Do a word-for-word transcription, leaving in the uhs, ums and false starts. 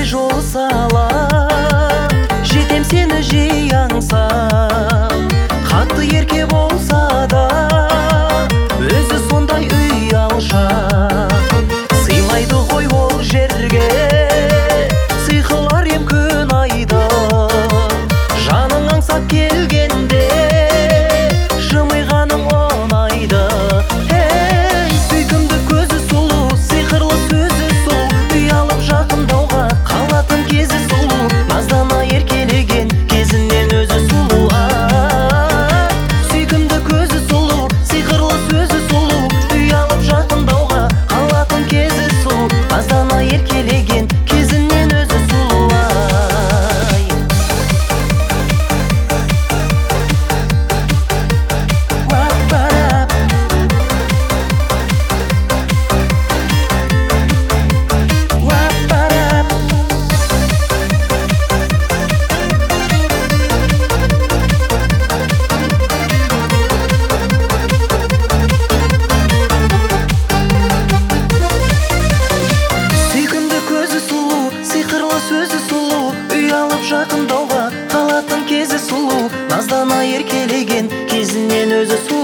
жол сала жетем сені жиі аңсап. Қатты ерке болса да өзі сондай ұялшақ. Сыйлайды ғой ол жерге сыйқылар ем күн айды. Жаның аңсап келгенде жымиғаның оңайды. Ей, сүйкімді көзі сұлу, сиқырлы сөзі сұлу, ұялып жақындауға қалатын кезі сұлу. Наздана еркелеген кезінен өзі сұлу. Сүйкімді көзі сұлу, сиқырлы сөзі сұлу, ұялып жақындауға қалатын кезі сұлу. Наздана еркелеген кезінен өзі сұлу. Сөзі сұлу, ұялып жақындауға қалатын кезі сұлу. Наздана еркелеген кезінен өзі сұлу.